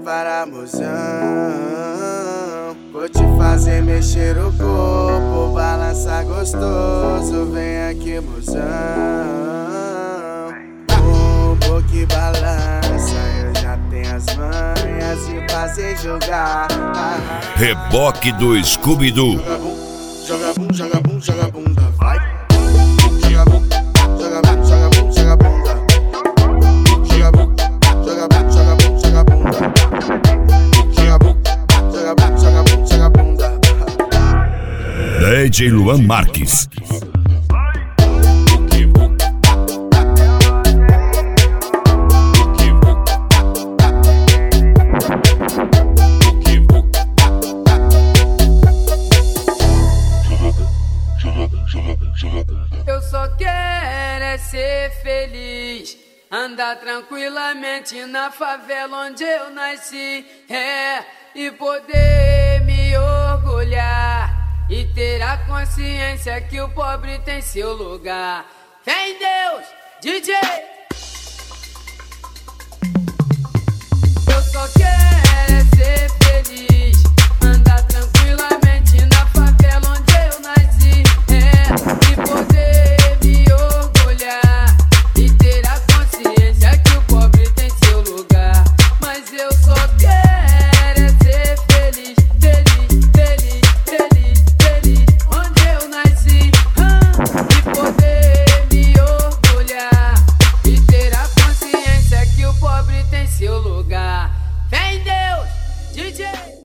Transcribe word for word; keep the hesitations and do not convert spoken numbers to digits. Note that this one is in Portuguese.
para mozão. Vou te fazer mexer o corpo, balançar gostoso. Vem aqui, mozão. Bumbum que balança, eu já tenho as manhas de fazer jogar. Reboque do Scooby-Doo. Joga bum, joga bum, joga bunda, vai. Joga bum, joga bum, joga bum, joga bunda. Joga bum, joga bum, joga bum, joga bunda. Joga bum, joga bum, joga bum, joga bunda. D J Luan Marques. Eu só quero é ser feliz, andar tranquilamente na favela onde eu nasci, é, e poder me orgulhar e ter a consciência que o pobre tem seu lugar. Fé em Deus, D J. Eu só quero é ser feliz,